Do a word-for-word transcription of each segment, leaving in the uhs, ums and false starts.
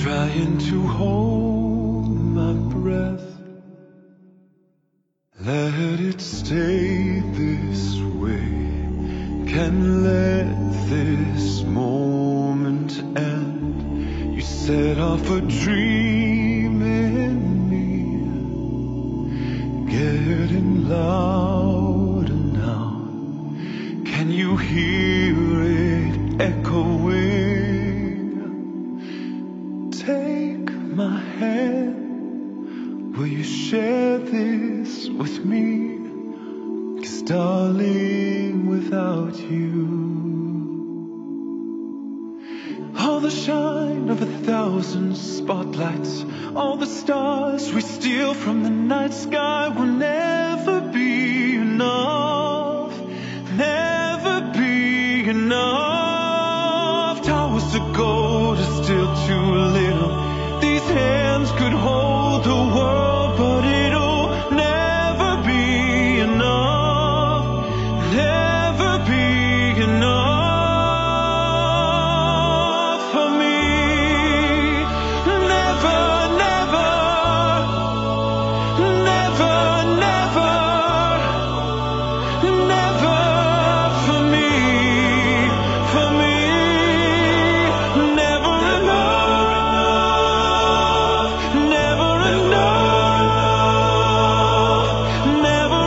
trying to hold my breath. Let it stay this way. Can't let this moment end. You set off a dream in me, getting louder now. Can you hear it echoing? Take my hand, will you share this with me? 'Cause darling, without you, all the shine of a thousand spotlights, all the stars we steal from the night sky will never be enough, never be enough. Towers of gold are still too little. These hands could hold the world, but it'll never be enough, never be enough for me. Never, never, never, never, never for me, for me. Never enough, never enough, never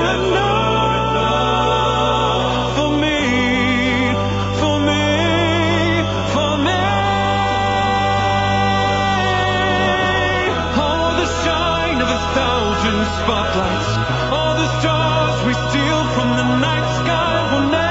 enough for me, for me, for me. All the shine of a thousand spotlights, all the stars we steal from the night sky will never